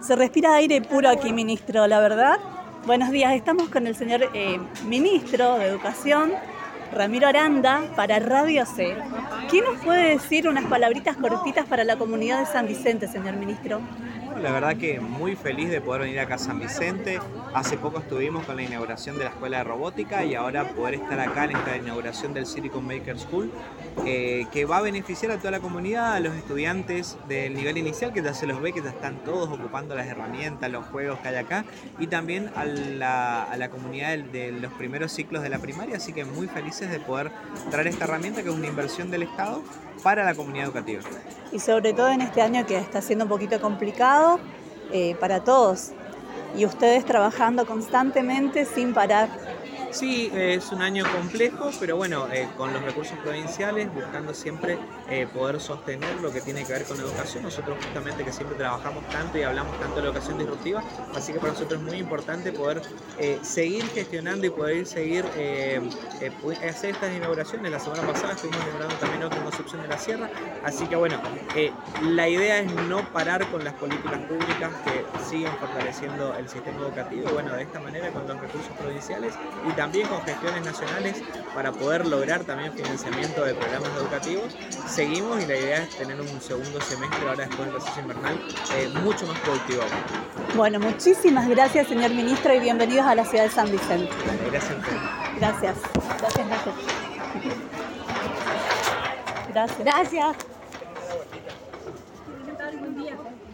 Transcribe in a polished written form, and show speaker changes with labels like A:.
A: Se respira aire puro aquí, ministro, la verdad. Buenos días, estamos con el señor ministro de Educación, Ramiro Aranda, para Radio C. ¿Quién nos puede decir unas palabritas cortitas para la comunidad de San Vicente, señor ministro?
B: La verdad que muy feliz de poder venir acá a San Vicente. Hace poco estuvimos con la inauguración de la Escuela de Robótica y ahora poder estar acá en esta inauguración del Silicon Maker School, que va a beneficiar a toda la comunidad, a los estudiantes del nivel inicial, que ya se los ve que ya están todos ocupando las herramientas, los juegos que hay acá, y también a la comunidad de los primeros ciclos de la primaria, así que muy felices de poder traer esta herramienta que es una inversión del Estado para la comunidad educativa.
A: Y sobre todo en este año que está siendo un poquito complicado para todos, y ustedes trabajando constantemente sin parar.
B: Sí, es un año complejo, pero bueno, con los recursos provinciales, buscando siempre poder sostener lo que tiene que ver con la educación. Nosotros justamente que siempre trabajamos tanto y hablamos tanto de la educación disruptiva, así que para nosotros es muy importante poder seguir gestionando y poder seguir hacer estas inauguraciones. La semana pasada estuvimos inaugurando también otra en Concepción de la Sierra, así que bueno, la idea es no parar con las políticas públicas que siguen fortaleciendo el sistema educativo, y bueno, de esta manera con los recursos provinciales y también con gestiones nacionales para poder lograr también financiamiento de programas educativos. Seguimos y la idea es tener un segundo semestre ahora después del receso invernal mucho más productivo.
A: Bueno, muchísimas gracias, señor ministro, y bienvenidos a la ciudad de San Vicente.
B: Gracias a ustedes.
A: Gracias. Gracias. Gracias.
C: Buen día.